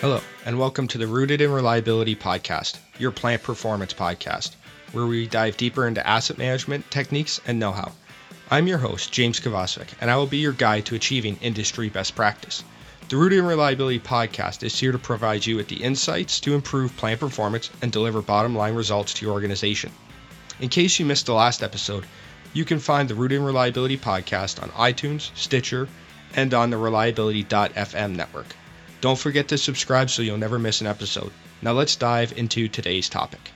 Hello, and welcome to the Rooted in Reliability podcast, your plant performance podcast, where we dive deeper into asset management techniques and know-how. I'm your host, James Kovacevic, and I will be your guide to achieving industry best practice. The Rooted in Reliability podcast is here to provide you with the insights to improve plant performance and deliver bottom-line results to your organization. In case you missed the last episode, you can find the Rooted in Reliability podcast on iTunes, Stitcher, and on the Reliability.fm network. Don't forget to subscribe so you'll never miss an episode. Now let's dive into today's topic.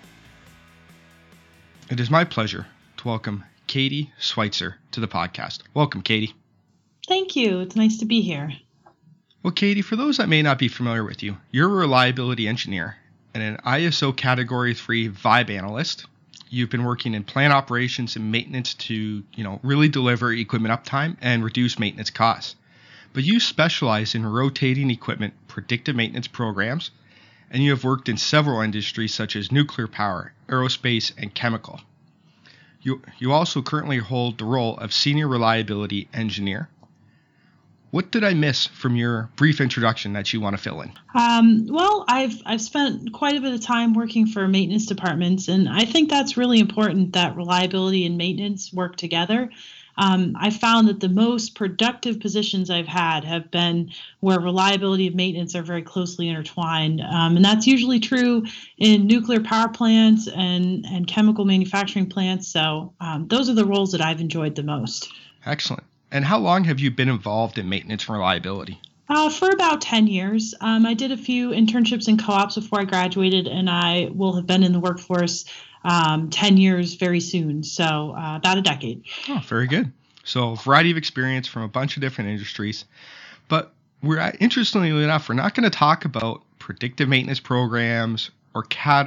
It is my pleasure to welcome Katie Schweitzer to the podcast. Welcome, Katie. Thank you. It's nice to be here. Well, Katie, for those that may not be familiar with you, you're a reliability engineer and an ISO Category 3 VIBE analyst. You've been working in plant operations and maintenance to, really deliver equipment uptime and reduce maintenance costs. But you specialize in rotating equipment predictive maintenance programs, and you have worked in several industries such as nuclear power, aerospace, and chemical. You also currently hold the role of Senior Reliability Engineer. What did I miss from your brief introduction that you want to fill in? Well, I've spent quite a bit of time working for maintenance departments, and I think that's really important that reliability and maintenance work together. I found that the most productive positions I've had have been where reliability and maintenance are very closely intertwined. And that's usually true in nuclear power plants and chemical manufacturing plants. So those are the roles that I've enjoyed the most. Excellent. And how long have you been involved in maintenance and reliability? For about 10 years. I did a few internships and co-ops before I graduated, and I will have been in the workforce 10 years very soon, so about a decade. Oh, very good. So a variety of experience from a bunch of different industries. But interestingly enough, we're not going to talk about predictive maintenance programs or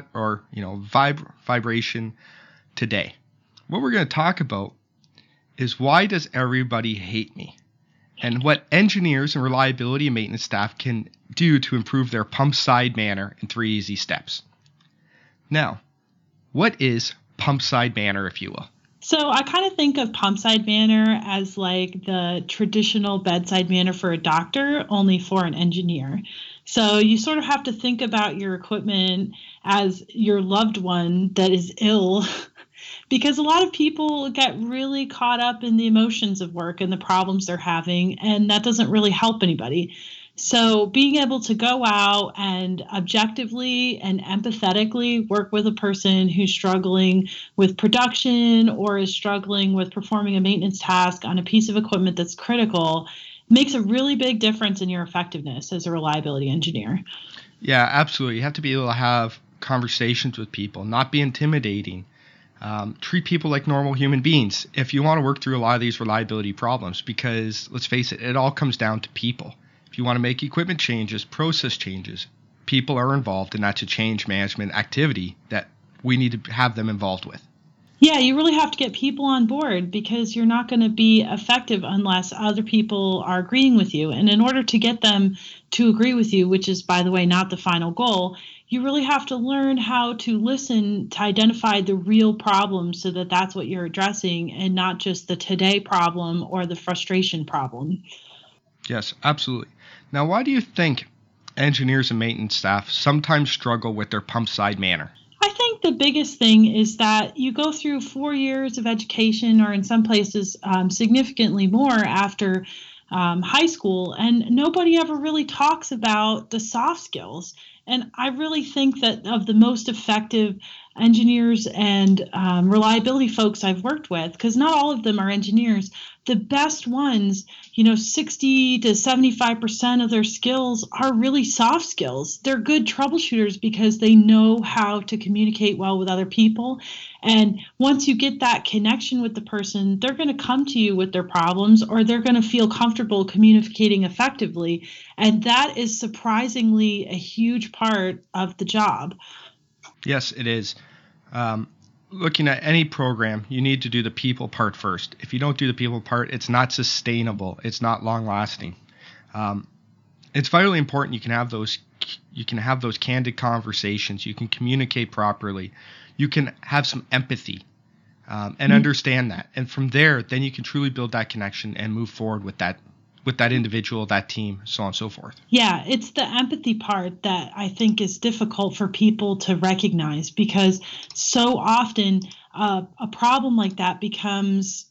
vibration today. What we're going to talk about is why does everybody hate me? And what engineers and reliability and maintenance staff can do to improve their pump side manner in 3 easy steps. Now, what is pump side manner, if you will? So I kind of think of pump side manner as like the traditional bedside manner for a doctor, only for an engineer. So you sort of have to think about your equipment as your loved one that is ill, because a lot of people get really caught up in the emotions of work and the problems they're having, and that doesn't really help anybody. So being able to go out and objectively and empathetically work with a person who's struggling with production or is struggling with performing a maintenance task on a piece of equipment that's critical makes a really big difference in your effectiveness as a reliability engineer. Yeah, absolutely. You have to be able to have conversations with people, not be intimidating. Treat people like normal human beings if you want to work through a lot of these reliability problems, because let's face it, it all comes down to people. If you want to make equipment changes, process changes, people are involved, and that's a change management activity that we need to have them involved with. Yeah, you really have to get people on board, because you're not going to be effective unless other people are agreeing with you. And in order to get them to agree with you, which is, by the way, not the final goal, you really have to learn how to listen to identify the real problem so that that's what you're addressing and not just the today problem or the frustration problem. Yes, absolutely. Now, why do you think engineers and maintenance staff sometimes struggle with their pump side manner? I think the biggest thing is that you go through 4 years of education, or in some places significantly more after high school, and nobody ever really talks about the soft skills. And I really think that of the most effective engineers and reliability folks I've worked with, because not all of them are engineers, the best ones, 60 to 75% of their skills are really soft skills. They're good troubleshooters because they know how to communicate well with other people. And once you get that connection with the person, they're going to come to you with their problems, or they're going to feel comfortable communicating effectively. And that is surprisingly a huge part of the job. Yes, it is. Looking at any program, you need to do the people part first. If you don't do the people part, it's not sustainable. It's not long lasting. It's vitally important you can have those candid conversations. You can communicate properly. You can have some empathy and understand that. And from there, then you can truly build that connection and move forward with that with that individual, that team, so on and so forth. Yeah, it's the empathy part that I think is difficult for people to recognize, because so often a problem like that becomes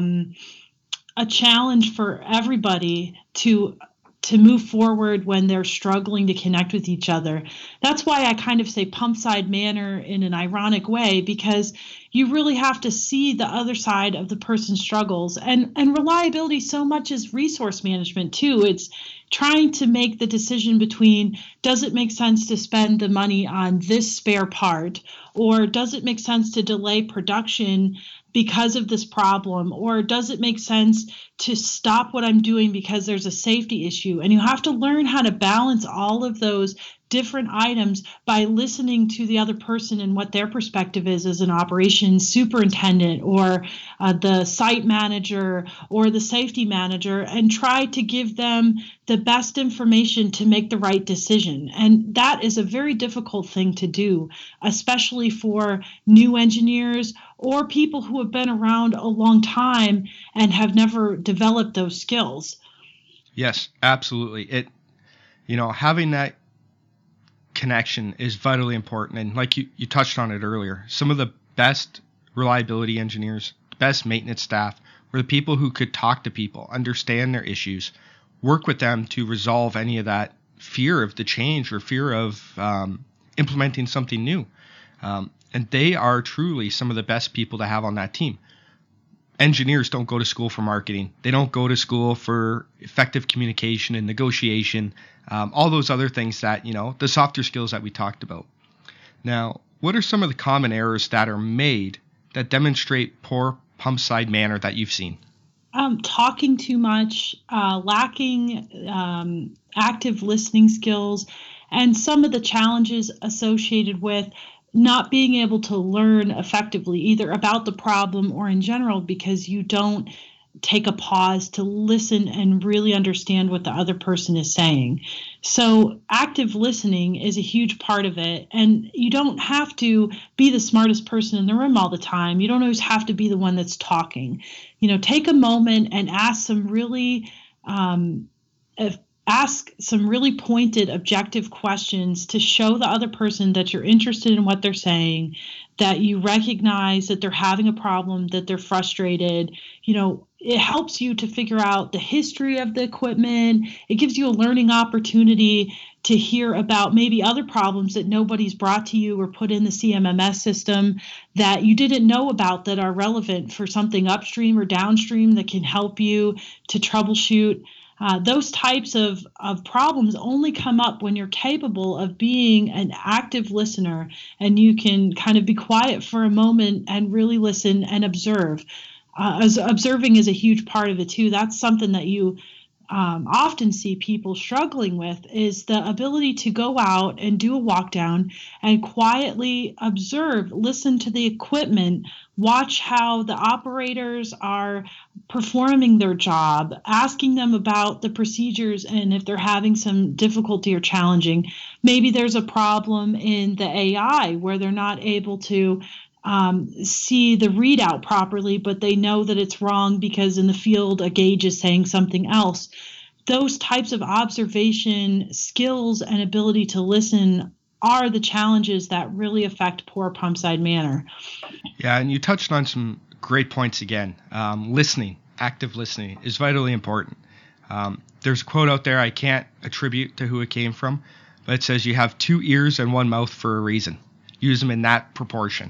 a challenge for everybody to move forward when they're struggling to connect with each other. That's why I kind of say pump side manner in an ironic way, because you really have to see the other side of the person's struggles. And reliability so much is resource management too. It's trying to make the decision between, does it make sense to spend the money on this spare part, or does it make sense to delay production because of this problem, or does it make sense to stop what I'm doing because there's a safety issue? And you have to learn how to balance all of those different items by listening to the other person and what their perspective is as an operations superintendent, or the site manager, or the safety manager, and try to give them the best information to make the right decision. And that is a very difficult thing to do, especially for new engineers or people who have been around a long time and have never developed those skills. Yes, absolutely. Having that connection is vitally important. And like you touched on it earlier, some of the best reliability engineers, best maintenance staff were the people who could talk to people, understand their issues, work with them to resolve any of that fear of the change or fear of implementing something new. And they are truly some of the best people to have on that team. Engineers don't go to school for marketing. They don't go to school for effective communication and negotiation, all those other things that, the softer skills that we talked about. Now, what are some of the common errors that are made that demonstrate poor pump side manner that you've seen? Talking too much, lacking active listening skills, and some of the challenges associated with not being able to learn effectively, either about the problem or in general, because you don't take a pause to listen and really understand what the other person is saying. So active listening is a huge part of it. And you don't have to be the smartest person in the room all the time. You don't always have to be the one that's talking. Take a moment and ask some really pointed, objective questions to show the other person that you're interested in what they're saying, that you recognize that they're having a problem, that they're frustrated. It helps you to figure out the history of the equipment. It gives you a learning opportunity to hear about maybe other problems that nobody's brought to you or put in the CMMS system that you didn't know about, that are relevant for something upstream or downstream that can help you to troubleshoot. Those types of problems only come up when you're capable of being an active listener, and you can kind of be quiet for a moment and really listen and observe. Observing is a huge part of it too. That's something that you often see people struggling with, is the ability to go out and do a walk down and quietly observe, listen to the equipment, watch how the operators are performing their job, asking them about the procedures and if they're having some difficulty or challenging. Maybe there's a problem in the AI where they're not able to see the readout properly, but they know that it's wrong because in the field a gauge is saying something else. Those types of observation skills and ability to listen are the challenges that really affect poor pump side manner. Yeah, and you touched on some great points again. Listening, active listening is vitally important. There's a quote out there I can't attribute to who it came from, but it says you have 2 ears and 1 mouth for a reason. Use them in that proportion.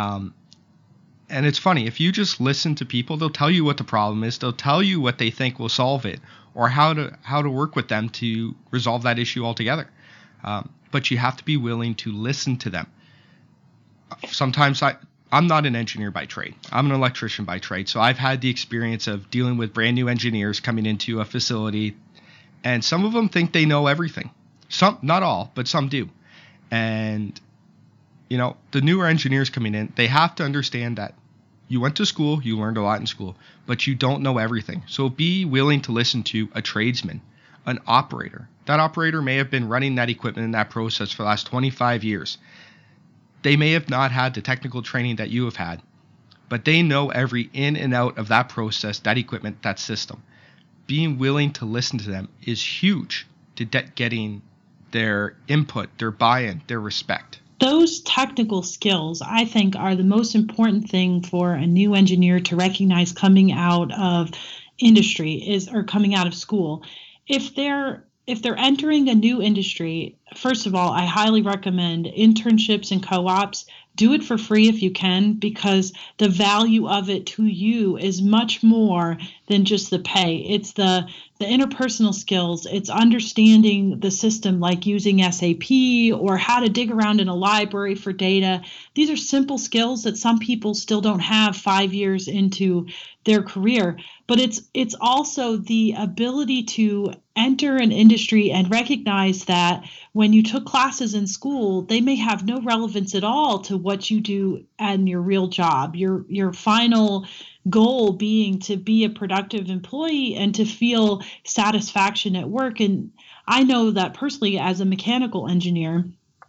And it's funny, if you just listen to people, they'll tell you what the problem is. They'll tell you what they think will solve it, or how to work with them to resolve that issue altogether. But you have to be willing to listen to them. Sometimes I'm not an engineer by trade. I'm an electrician by trade. So I've had the experience of dealing with brand new engineers coming into a facility, and some of them think they know everything. Some, not all, but some do. And the newer engineers coming in, they have to understand that you went to school, you learned a lot in school, but you don't know everything. So be willing to listen to a tradesman, an operator. That operator may have been running that equipment in that process for the last 25 years. They may have not had the technical training that you have had, but they know every in and out of that process, that equipment, that system. being willing to listen to them is huge to getting their input, their buy-in, their respect. Those technical skills, I think, are the most important thing for a new engineer to recognize coming out of industry or coming out of school. If they're entering a new industry, first of all, I highly recommend internships and co-ops. Do it for free if you can, because the value of it to you is much more than just the pay. It's the interpersonal skills. It's understanding the system, like using SAP or how to dig around in a library for data. These are simple skills that some people still don't have 5 years into their career. But it's also the ability to enter an industry and recognize that when you took classes in school, they may have no relevance at all to what you do in your real job. Your final goal being to be a productive employee and to feel satisfaction at work. And I know that personally, as a mechanical engineer,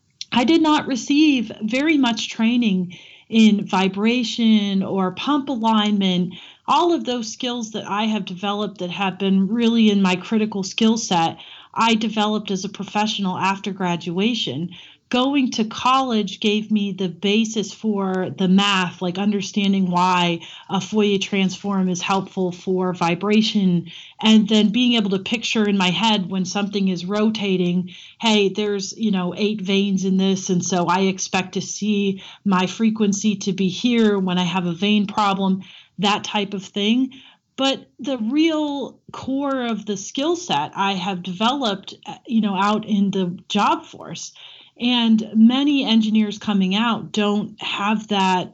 I did not receive very much training in vibration or pump alignment. All of those skills that I have developed that have been really in my critical skill set, I developed as a professional after graduation. Going to college gave me the basis for the math, like understanding why a Fourier transform is helpful for vibration, and then being able to picture in my head when something is rotating, hey, there's 8 vanes in this, and so I expect to see my frequency to be here when I have a vane problem, that type of thing. But the real core of the skill set I have developed, out in the job force. And many engineers coming out don't have that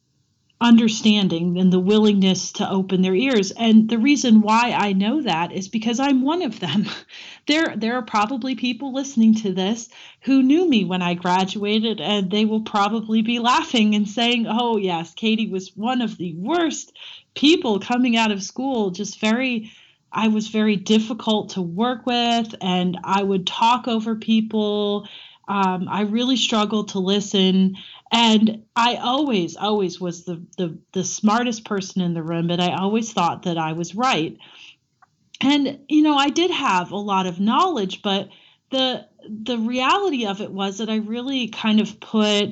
understanding and the willingness to open their ears. And the reason why I know that is because I'm one of them. There are probably people listening to this who knew me when I graduated, and they will probably be laughing and saying, oh, yes, Katie was one of the worst people coming out of school, I was very difficult to work with, and I would talk over people. I really struggled to listen, and I always was the smartest person in the room, but I always thought that I was right. And, I did have a lot of knowledge, but the reality of it was that I really kind of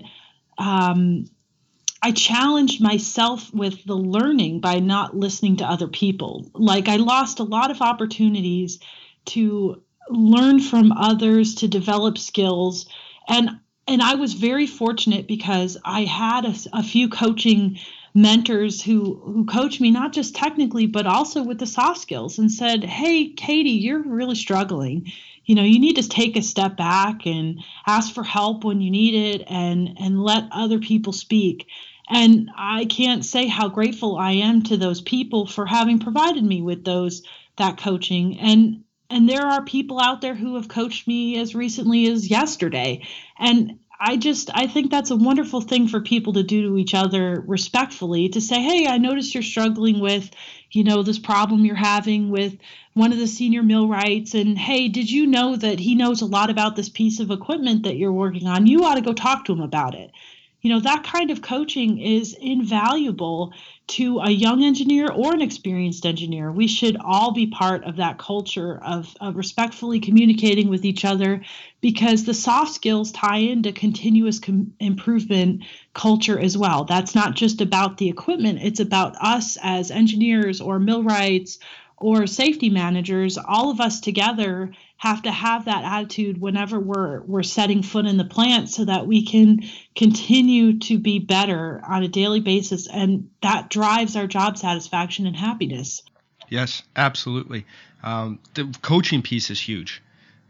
I challenged myself with the learning by not listening to other people. Like, I lost a lot of opportunities to learn from others, to develop skills. And I was very fortunate because I had a few coaching mentors who coached me, not just technically, but also with the soft skills, and said, hey, Katie, you're really struggling. You need to take a step back and ask for help when you need it, and let other people speak. And I can't say how grateful I am to those people for having provided me with that coaching. And there are people out there who have coached me as recently as yesterday. And I think that's a wonderful thing for people to do to each other respectfully, to say, hey, I noticed you're struggling with, this problem you're having with one of the senior millwrights. And hey, did you know that he knows a lot about this piece of equipment that you're working on? You ought to go talk to him about it. That kind of coaching is invaluable to a young engineer or an experienced engineer. We should all be part of that culture of respectfully communicating with each other, because the soft skills tie into continuous improvement culture as well. That's not just about the equipment. It's about us as engineers or millwrights or safety managers. All of us together have to have that attitude whenever we're setting foot in the plant, so that we can continue to be better on a daily basis, and that drives our job satisfaction and happiness. Yes, absolutely. The coaching piece is huge.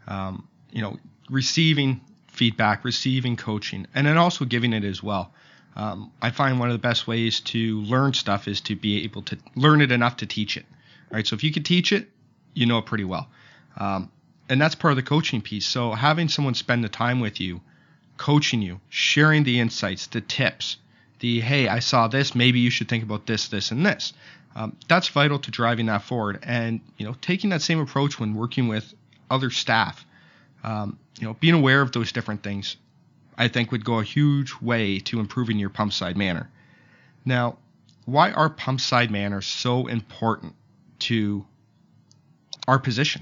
Receiving feedback, receiving coaching, and then also giving it as well. I find one of the best ways to learn stuff is to be able to learn it enough to teach it. All right, so if you can teach it, you know it pretty well. And that's part of the coaching piece. So having someone spend the time with you, coaching you, sharing the insights, the tips, hey, I saw this, maybe you should think about this, this, and this. That's vital to driving that forward. And, taking that same approach when working with other staff, being aware of those different things, I think would go a huge way to improving your pump side manner. Now, why are pump side manners so important to our position?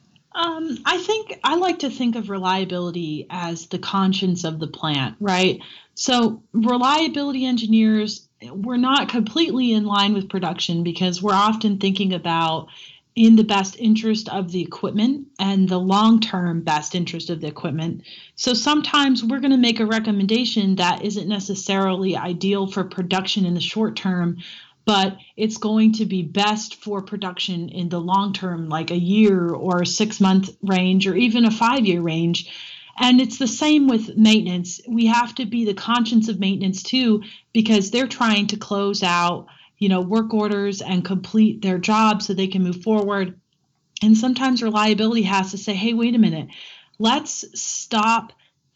I think I like to think of reliability as the conscience of the plant, right? So reliability engineers, we're not completely in line with production because we're often thinking about in the best interest of the equipment and the long-term best interest of the equipment. So sometimes we're going to make a recommendation that isn't necessarily ideal for production in the short term, but it's going to be best for production in the long term, like a year or a 6-month range or even a 5-year range. And it's the same with maintenance. We have to be the conscience of maintenance too, because they're trying to close out, work orders and complete their job so they can move forward. And sometimes reliability has to say, hey, wait a minute, let's stop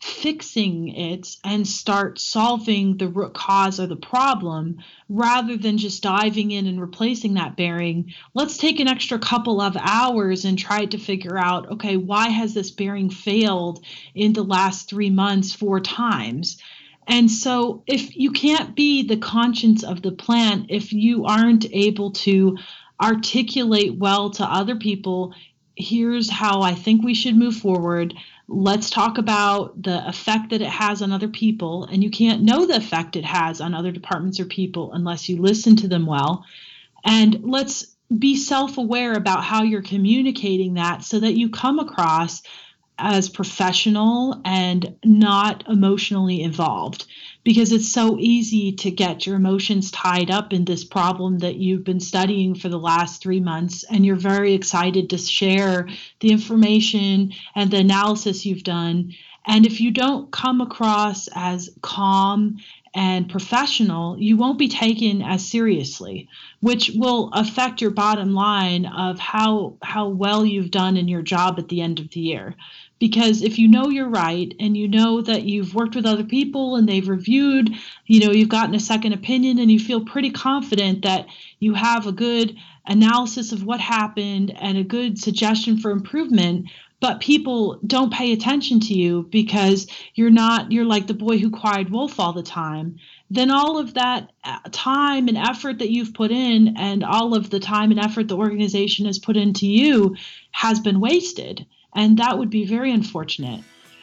fixing it and start solving the root cause of the problem rather than just diving in and replacing that bearing. Let's take an extra couple of hours and try to figure out, okay, why has this bearing failed in the last 3 months 4 times? And so if you can't be the conscience of the plant, if you aren't able to articulate well to other people, here's how I think we should move forward. Let's talk about the effect that it has on other people. And you can't know the effect it has on other departments or people unless you listen to them well. And let's be self-aware about how you're communicating that so that you come across as professional and not emotionally involved, because it's so easy to get your emotions tied up in this problem that you've been studying for the last 3 months, and you're very excited to share the information and the analysis you've done. And if you don't come across as calm and professional, you won't be taken as seriously, which will affect your bottom line of how well you've done in your job at the end of the year. Because if you know you're right and you know that you've worked with other people and they've reviewed, you've gotten a second opinion and you feel pretty confident that you have a good analysis of what happened and a good suggestion for improvement, but people don't pay attention to you because you're like the boy who cried wolf all the time, then all of that time and effort that you've put in and all of the time and effort the organization has put into you has been wasted. And that would be very unfortunate.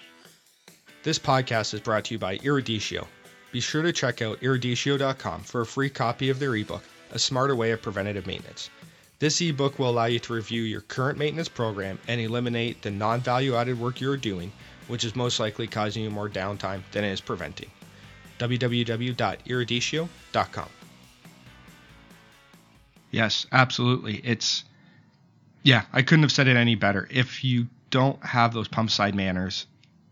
This podcast is brought to you by Eruditio. Be sure to check out eruditio.com for a free copy of their ebook, A Smarter Way of Preventative Maintenance. This ebook will allow you to review your current maintenance program and eliminate the non-value-added work you're doing, which is most likely causing you more downtime than it is preventing. www.eruditio.com. Yes, absolutely. I couldn't have said it any better. If you don't have those pump side manners,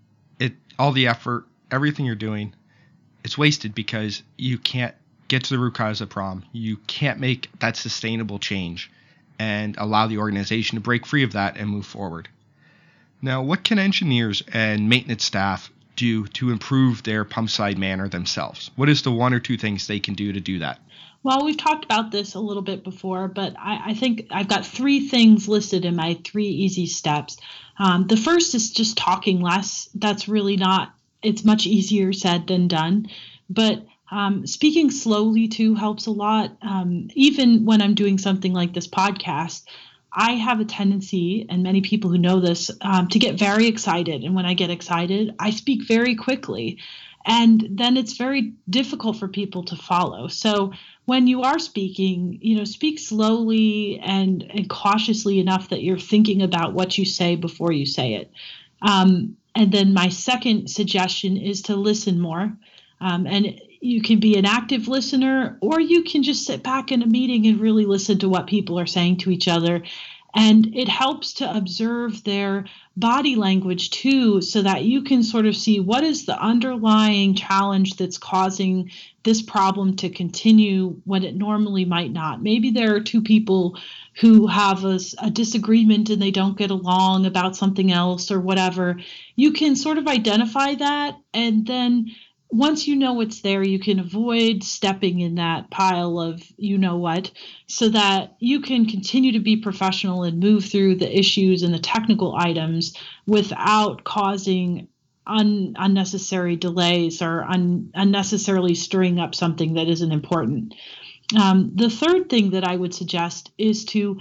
all the effort, everything you're doing, it's wasted because you can't get to the root cause of the problem. You can't make that sustainable change and allow the organization to break free of that and move forward. Now, what can engineers and maintenance staff do to improve their pump side manner themselves? What is the 1 or 2 things they can do to do that? Well, we've talked about this a little bit before, but I think I've got 3 things listed in my 3 easy steps. The first is just talking less. That's really it's much easier said than done. But speaking slowly too helps a lot. Even when I'm doing something like this podcast, I have a tendency, and many people who know this, to get very excited. And when I get excited, I speak very quickly. And then it's very difficult for people to follow. So when you are speaking, speak slowly and cautiously enough that you're thinking about what you say before you say it. And then my second suggestion is to listen more. And you can be an active listener, or you can just sit back in a meeting and really listen to what people are saying to each other. And it helps to observe their body language too, so that you can sort of see what is the underlying challenge that's causing this problem to continue when it normally might not. Maybe there are 2 people who have a disagreement and they don't get along about something else or whatever. You can sort of identify that, and then once you know it's there, you can avoid stepping in that pile of what, so that you can continue to be professional and move through the issues and the technical items without causing unnecessary delays or unnecessarily stirring up something that isn't important. The third thing that I would suggest is to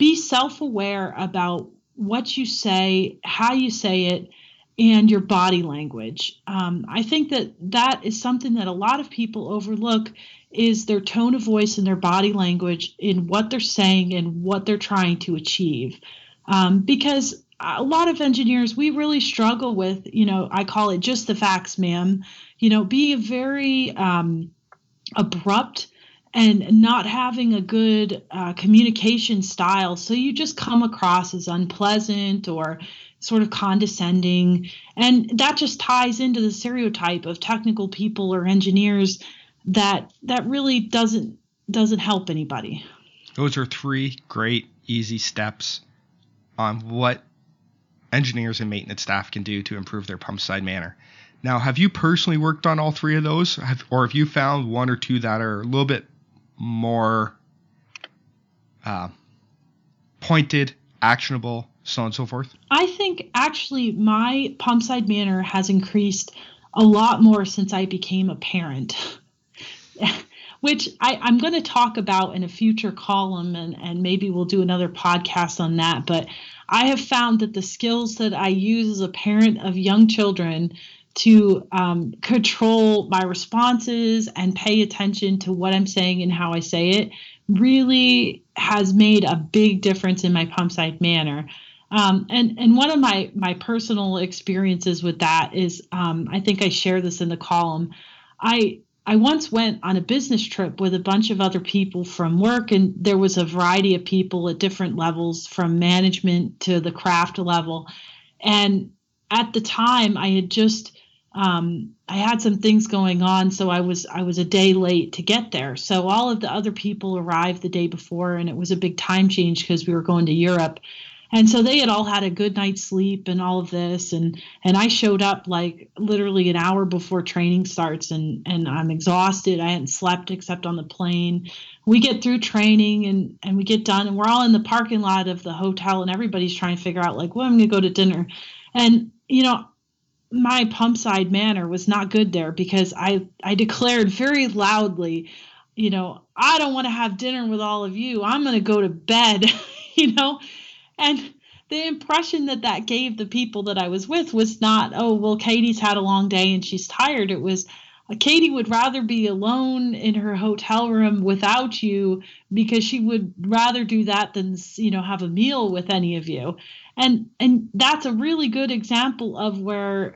be self-aware about what you say, how you say it, and your body language. I think that is something that a lot of people overlook, is their tone of voice and their body language in what they're saying and what they're trying to achieve. Because a lot of engineers, we really struggle with, I call it just the facts, ma'am, being very abrupt and not having a good communication style. So you just come across as unpleasant or sort of condescending. And that just ties into the stereotype of technical people or engineers that really doesn't help anybody. Those are 3 great, easy steps on what engineers and maintenance staff can do to improve their pump side manner. Now, have you personally worked on all 3 of those? Or have you found 1 or 2 that are a little bit more pointed, actionable, so on and so forth? I think actually my pump side manner has increased a lot more since I became a parent, which I'm going to talk about in a future column, and maybe we'll do another podcast on that. But I have found that the skills that I use as a parent of young children to control my responses and pay attention to what I'm saying and how I say it really has made a big difference in my pump side manner. And one of my personal experiences with that is, I think I share this in the column. I once went on a business trip with a bunch of other people from work, and there was a variety of people at different levels, from management to the craft level. And at the time, I had just I had some things going on, so I was a day late to get there. So all of the other people arrived the day before, and it was a big time change because we were going to Europe. And so they had all had a good night's sleep and all of this. And I showed up like literally an hour before training starts, and I'm exhausted. I hadn't slept except on the plane. We get through training and we get done, and we're all in the parking lot of the hotel, and everybody's trying to figure out like, well, I'm going to go to dinner. And, my pump side manner was not good there, because I declared very loudly, I don't want to have dinner with all of you. I'm going to go to bed, And the impression that gave the people that I was with was not, oh, well, Katie's had a long day and she's tired. It was, Katie would rather be alone in her hotel room without you, because she would rather do that than, have a meal with any of you. And that's a really good example of where,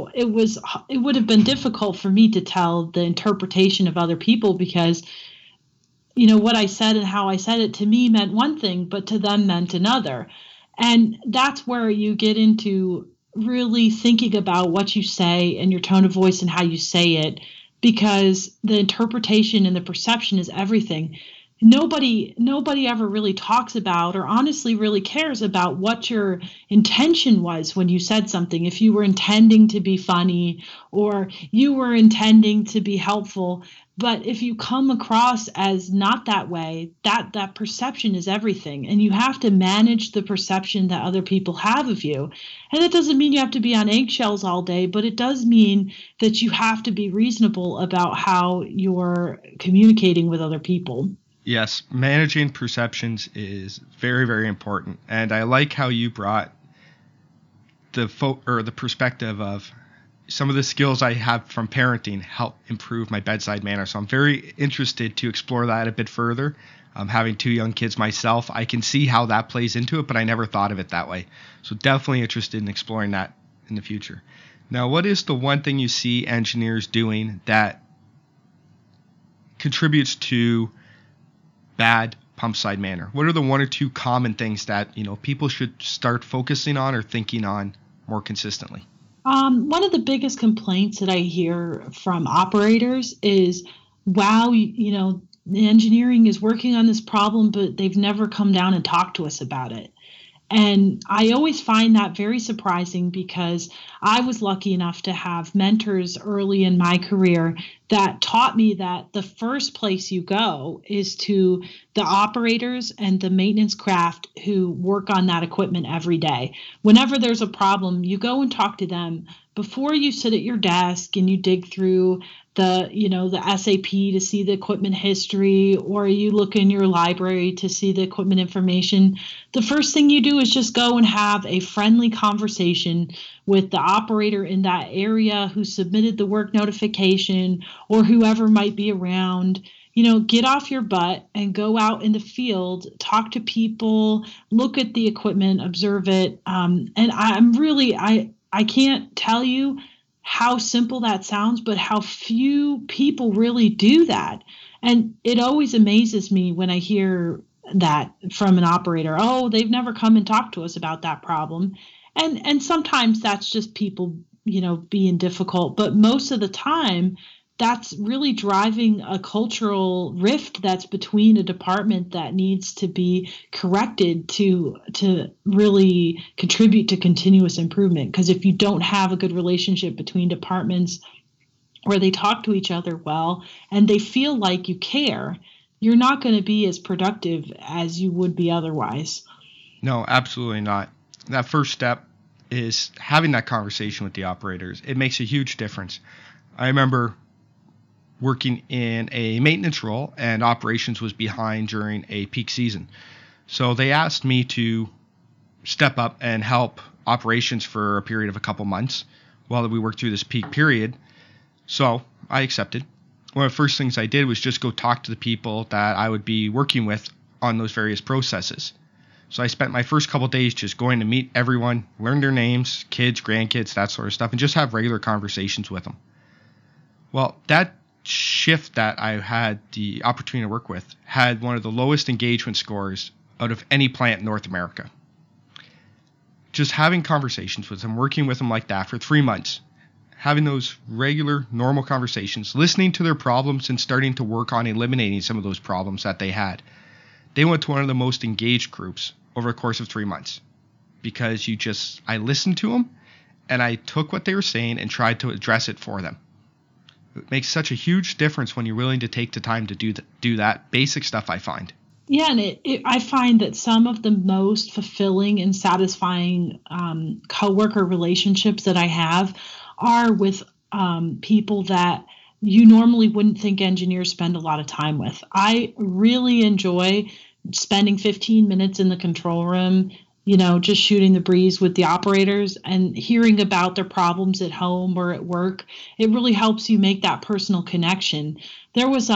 it would have been difficult for me to tell the interpretation of other people, because what I said and how I said it to me meant one thing, but to them meant another. And that's where you get into really thinking about what you say and your tone of voice and how you say it, because the interpretation and the perception is everything. Nobody ever really talks about, or honestly really cares about, what your intention was when you said something. If you were intending to be funny or you were intending to be helpful. But if you come across as not that way, that perception is everything. And you have to manage the perception that other people have of you. And that doesn't mean you have to be on eggshells all day, but it does mean that you have to be reasonable about how you're communicating with other people. Yes, managing perceptions is very, very important. And I like how you brought the perspective of some of the skills I have from parenting help improve my bedside manner. So I'm very interested to explore that a bit further. Having 2 young kids myself, I can see how that plays into it, but I never thought of it that way. So definitely interested in exploring that in the future. Now, what is the one thing you see engineers doing that contributes to bad pump side manner? What are the 1 or 2 common things that people should start focusing on or thinking on more consistently? One of the biggest complaints that I hear from operators is, wow, the engineering is working on this problem, but they've never come down and talked to us about it. And I always find that very surprising, because I was lucky enough to have mentors early in my career that taught me that the first place you go is to the operators and the maintenance craft who work on that equipment every day. Whenever there's a problem, you go and talk to them before you sit at your desk and you dig through the SAP to see the equipment history, or you look in your library to see the equipment information, the first thing you do is just go and have a friendly conversation with the operator in that area who submitted the work notification, or whoever might be around. Get off your butt and go out in the field, talk to people, look at the equipment, observe it. And I can't tell you how simple that sounds, but how few people really do that. And it always amazes me when I hear that from an operator. Oh, they've never come and talked to us about that problem. And sometimes that's just people, being difficult. But most of the time, that's really driving a cultural rift that's between a department that needs to be corrected to really contribute to continuous improvement. Because if you don't have a good relationship between departments where they talk to each other well and they feel like you care, you're not going to be as productive as you would be otherwise. No, absolutely not. That first step is having that conversation with the operators. It makes a huge difference. I remember working in a maintenance role, and operations was behind during a peak season. So they asked me to step up and help operations for a period of a couple months while we worked through this peak period. So I accepted. One of the first things I did was just go talk to the people that I would be working with on those various processes. So I spent my first couple of days just going to meet everyone, learn their names, kids, grandkids, that sort of stuff, and just have regular conversations with them. Well, that shift that I had the opportunity to work with had one of the lowest engagement scores out of any plant in North America. Just having conversations with them, working with them like that for 3 months, having those regular, normal conversations, listening to their problems and starting to work on eliminating some of those problems that they had. They went to one of the most engaged groups over the course of 3 months because I listened to them and I took what they were saying and tried to address it for them. It makes such a huge difference when you're willing to take the time to do that basic stuff, I find. Yeah, and I find that some of the most fulfilling and satisfying coworker relationships that I have are with people that you normally wouldn't think engineers spend a lot of time with. I really enjoy spending 15 minutes in the control room, just shooting the breeze with the operators and hearing about their problems at home or at work. It really helps you make that personal connection. There was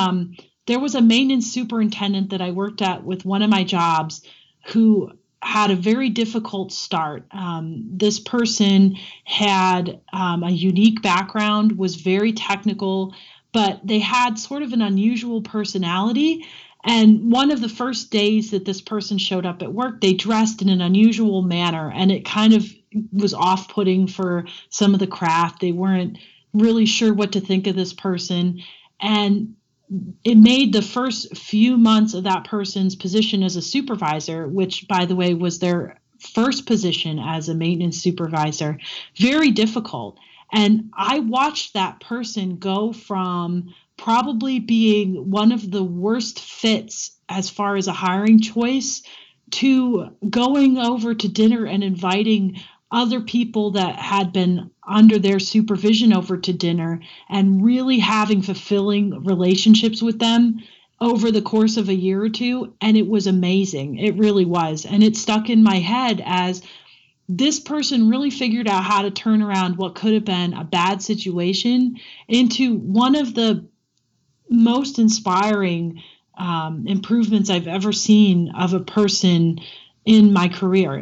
a maintenance superintendent that I worked at with one of my jobs who had a very difficult start. This person had a unique background, was very technical, but they had sort of an unusual personality. And one of the first days that this person showed up at work, they dressed in an unusual manner, and it kind of was off-putting for some of the craft. They weren't really sure what to think of this person. And it made the first few months of that person's position as a supervisor, which, by the way, was their first position as a maintenance supervisor, very difficult. And I watched that person go from probably being one of the worst fits as far as a hiring choice to going over to dinner and inviting other people that had been under their supervision over to dinner and really having fulfilling relationships with them over the course of a year or two. And it was amazing. It really was. And it stuck in my head as this person really figured out how to turn around what could have been a bad situation into one of the most inspiring improvements I've ever seen of a person in my career.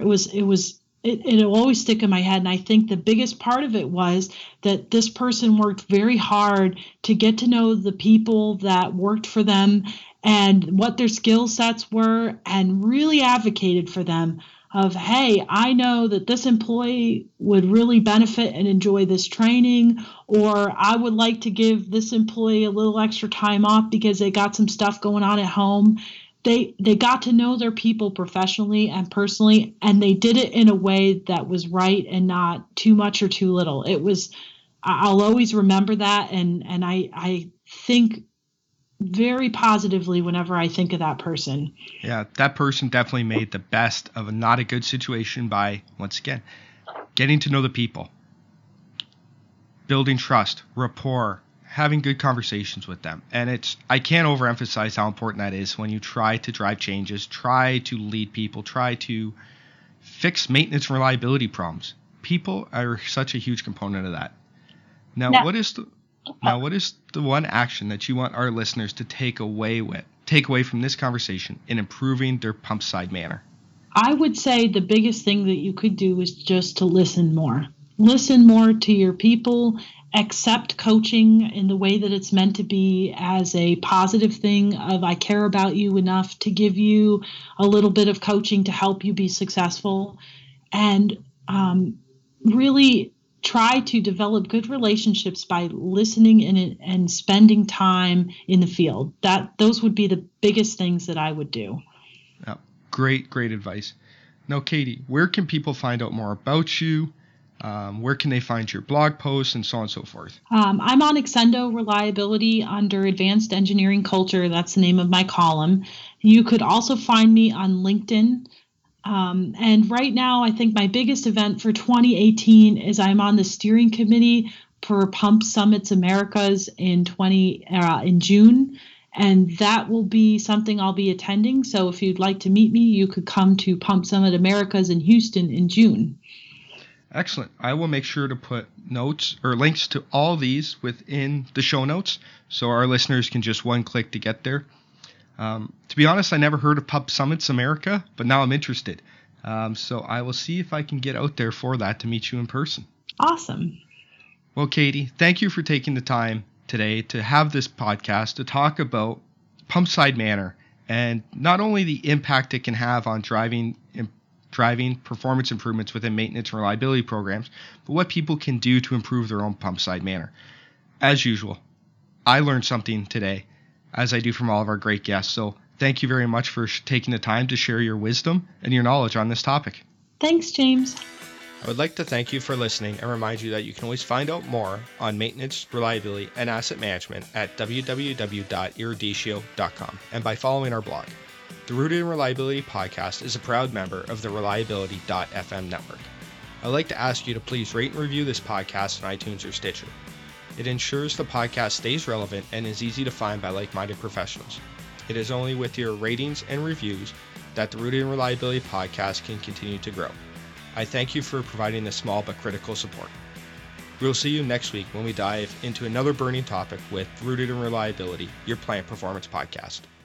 It'll always stick in my head. And I think the biggest part of it was that this person worked very hard to get to know the people that worked for them and what their skill sets were, and really advocated for them of, hey, I know that this employee would really benefit and enjoy this training, or I would like to give this employee a little extra time off because they got some stuff going on at home. They got to know their people professionally and personally, and they did it in a way that was right and not too much or too little. I'll always remember that, and I think very positively whenever I think of that person. Yeah, that person definitely made the best of a not a good situation by, once again, getting to know the people. building trust, rapport, having good conversations with them. And I can't overemphasize how important that is when you try to drive changes, try to lead people, try to fix maintenance and reliability problems. People are such a huge component of that. Now, what is the one action that you want our listeners to take away from this conversation in improving their pump side manner? I would say the biggest thing that you could do is just to listen more. Listen more to your people, accept coaching in the way that it's meant to be as a positive thing of I care about you enough to give you a little bit of coaching to help you be successful, and really try to develop good relationships by listening and spending time in the field. Those would be the biggest things that I would do. Great advice. Now, Katie, where can people find out more about you? Where can they find your blog posts and so on and so forth? I'm on Exendo Reliability under Advanced Engineering Culture. That's the name of my column. You could also find me on LinkedIn. And right now, I think my biggest event for 2018 is I'm on the steering committee for Pump Summits Americas in June. And that will be something I'll be attending. So if you'd like to meet me, you could come to Pump Summit Americas in Houston in June. Excellent. I will make sure to put notes or links to all these within the show notes so our listeners can just one click to get there. To be honest, I never heard of Pump Summits America, but now I'm interested. So I will see if I can get out there for that to meet you in person. Awesome. Well, Katie, thank you for taking the time today to have this podcast to talk about pump side manner and not only the impact it can have on driving performance improvements within maintenance and reliability programs, but what people can do to improve their own pump side manner. As usual, I learned something today, as I do from all of our great guests. So thank you very much for taking the time to share your wisdom and your knowledge on this topic. Thanks, James. I would like to thank you for listening and remind you that you can always find out more on maintenance, reliability, and asset management at www.eruditio.com and by following our blog. The Rooted in Reliability podcast is a proud member of the Reliability.fm network. I'd like to ask you to please rate and review this podcast on iTunes or Stitcher. It ensures the podcast stays relevant and is easy to find by like-minded professionals. It is only with your ratings and reviews that the Rooted in Reliability podcast can continue to grow. I thank you for providing this small but critical support. We'll see you next week when we dive into another burning topic with Rooted in Reliability, your plant performance podcast.